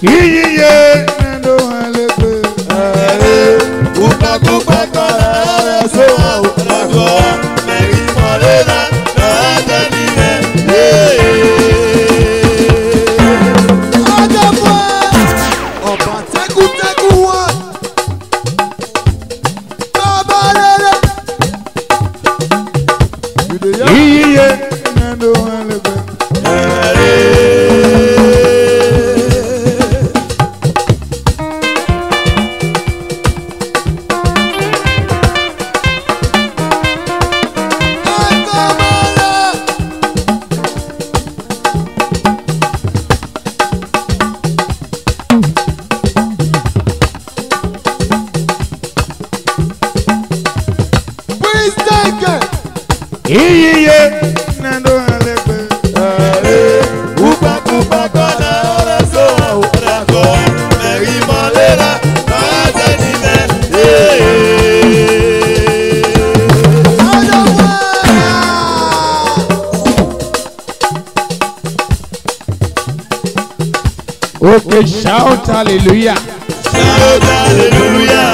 Iye nendo halepe. Kupa kupa kona so rago. Meri morena adaniye. Adamwa. Oba teku teku wa. Baba lele. Iye nendo halepe. Iye nendo halepe. Kupa kupa kona so rago. Meri morena adaniye. Okay, shout hallelujah. Shout hallelujah.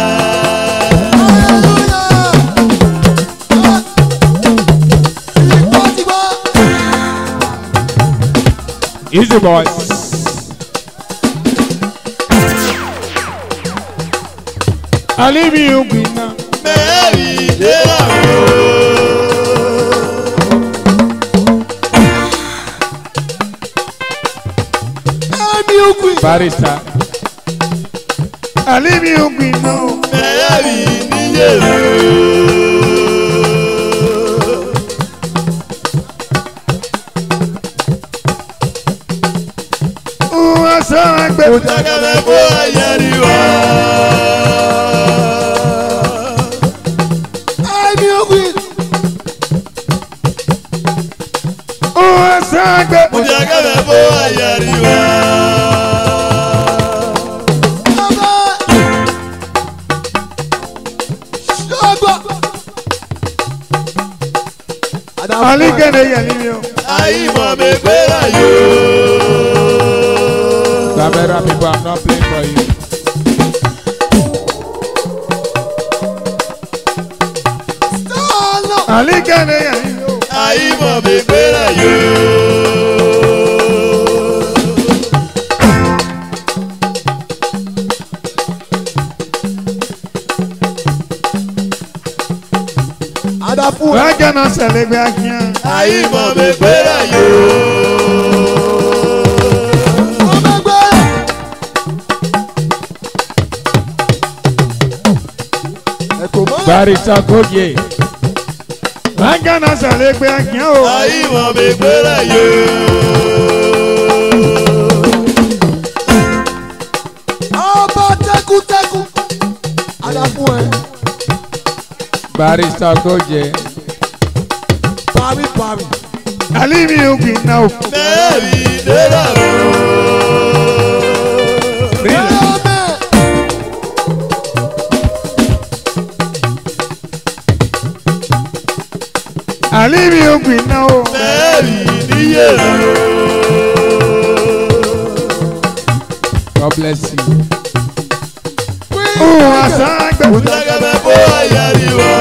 Easy boys. Ali mi ugina. Mary de Barista. Ali mi ugina. Mary ni Uasagbe. Utagame bo ayariwa. Uasagbe. Utagame bo ayariwa. Ali kene yalimio. Ayi mo me gbera yo. Camera people, I'm not playing for you. Ali kene yalimio. Ayi mo me gbera yo. Waja na selegbe akia. Ayi mo me gbera yo. Barista Koje. Waja na selegbe akia o. Ayi mo me gbera yo. Ọba teku teku. Adafu ẹ. Barista Koje. Pari pari. Ali mi ugina o. Mary de la Ali mi ugina o. Mary niye. God bless you. Uasagbe. Utagame bo ayariwa.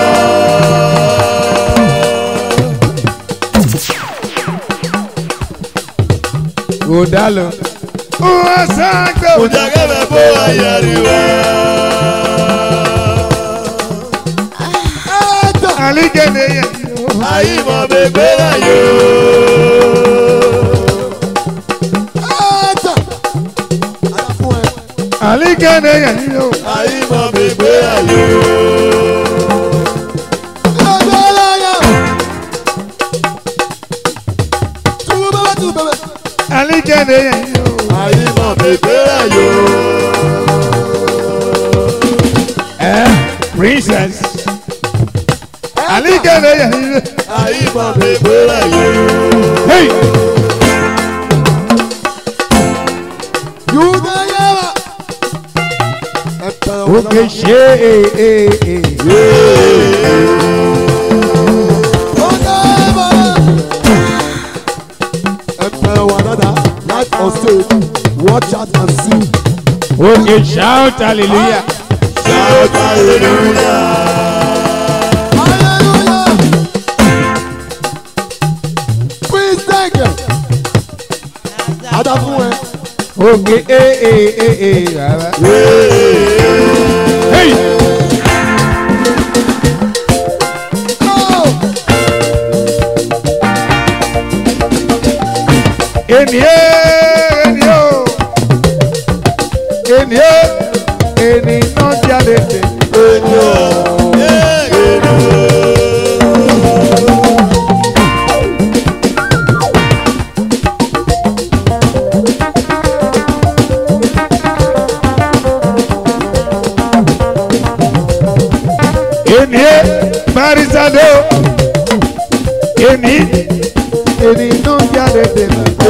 Odalo. Uasagbe. Utagame bo ayariwa. Ali kene yalimio. Ayi mo me gbera yo. Ali kene yalimio. Ayi mo me gbera yo. Ali kene yalimio. Ayi mo me gbera yo. Princess. Ali kene yalimio. Ayi mo me gbera yo. Hey. Okay, Life on stage, watch out and see. Okay, shout hallelujah. Shout hallelujah. Hallelujah. Please thank you. Ada fún ẹ. Okay, baba. Hey. Oh. Eni no jáde dé. Eni Marisado. Eni no jáde dé.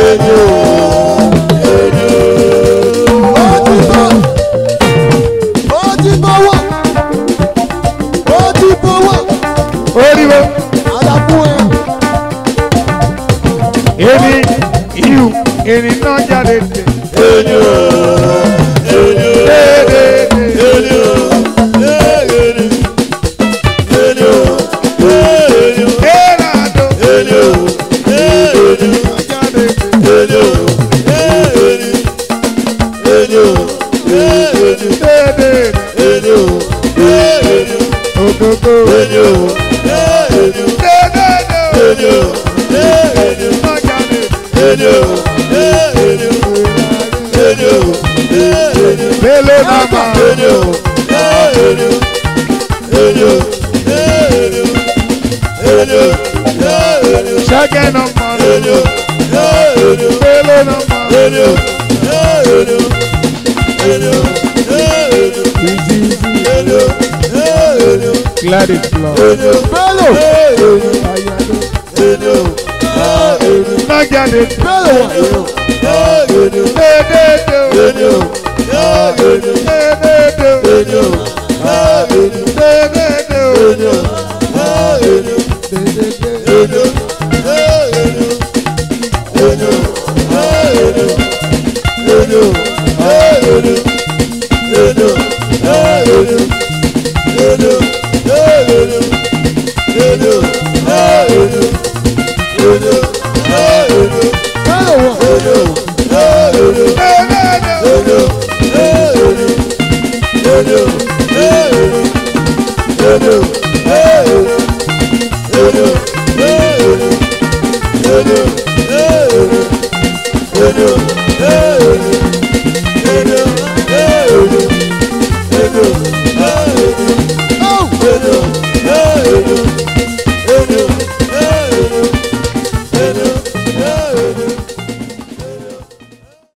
Oriwo. Ada fún ẹ. Eni no jáde dé. Glad it's love. Bello.